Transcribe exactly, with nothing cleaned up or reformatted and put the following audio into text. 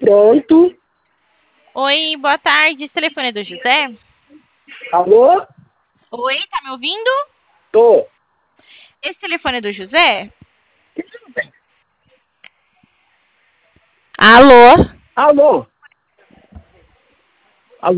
Pronto. Oi, boa tarde. Esse telefone é do José? Alô? Oi, tá me ouvindo? Tô. Esse telefone é do José? Alô? Alô?